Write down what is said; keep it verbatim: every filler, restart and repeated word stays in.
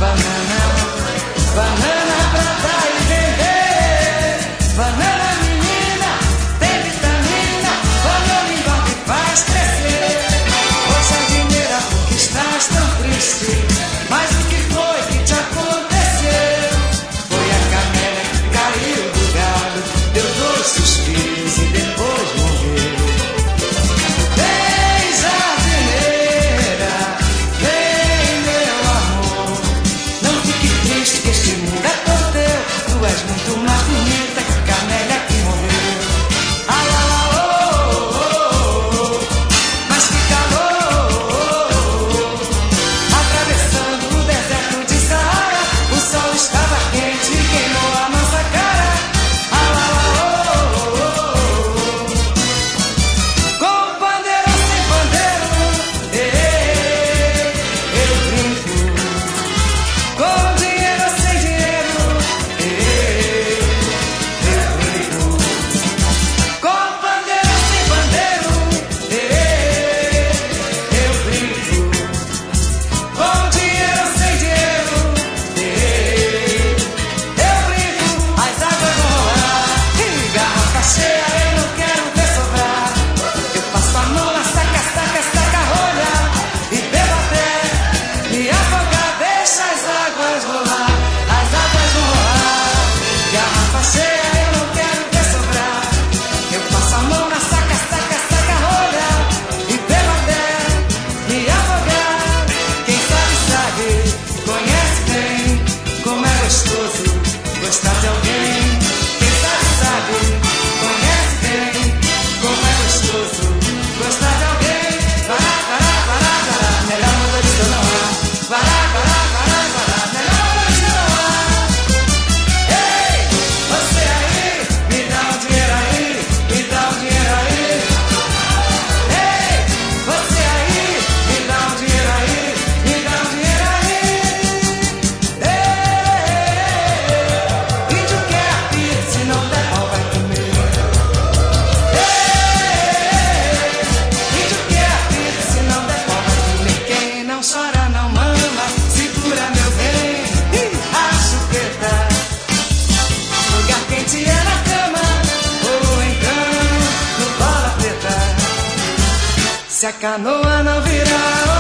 banana, banana pra dar e vender. Banana menina, tem vitamina, banana engorda e faz crescer. Poxa, dinheiro, por que estás tão triste? Mas o que foi que te aconteceu? Foi a camélia que caiu do galho, deu dois suspiros e depois morreu. Vem, jardineira, vem, meu amor, não fique triste que este mundo é todo teu. Tu és muito mais bonita que a camélia que morreu. Ah, lá, lá, oh, oh, oh, oh, mas que calor, oh, oh, oh. Atravessando o deserto de Saara, o sol estava quente e queimou a nossa cara. Ah, lá, lá, oh, oh, oh, oh. Com pandeiro ou sem pandeiro, eh, eu brinco. Com dinheiro ou sem dinheiro, eh, eu brinco. Com pandeiro ou sem pandeiro, eh, eu brinco. Com dinheiro ou sem dinheiro, eh, eu brinco. As águas vão rolar e garrafa cheia eu não quero ver sobrar. Eu passo a mão na saca, saca, saca rolha e bebo até me afogar. Deixa as águas rolar, as águas vão rolar. Garrafa cheia eu não quero ver sobrar. Eu passo a mão na saca, saca, saca rolha e bebo até me afogar. Quem sabe sabe, conhece bem como é gostoso gostar de alguém. Quem sabe sabe, conhece bem como é gostoso gostar de alguém. Vará, vará, vará, vará, melhor motorista não há. Vará, vará, vará, vará, melhor motorista não há. Ei, você aí, me dá um dinheiro aí, me dá um dinheiro aí. Ei, você aí, me dá um dinheiro aí, me dá um dinheiro aí. Ei, índio quer a pizza, se não der pau vai comer. Ei, índio quer a pizza, se não der pau vai comer. Quem não chora não mama, segura meu bem, ih, a chupeta. Lugar quente é na cama, ou então no bola preta. Se a canoa não virar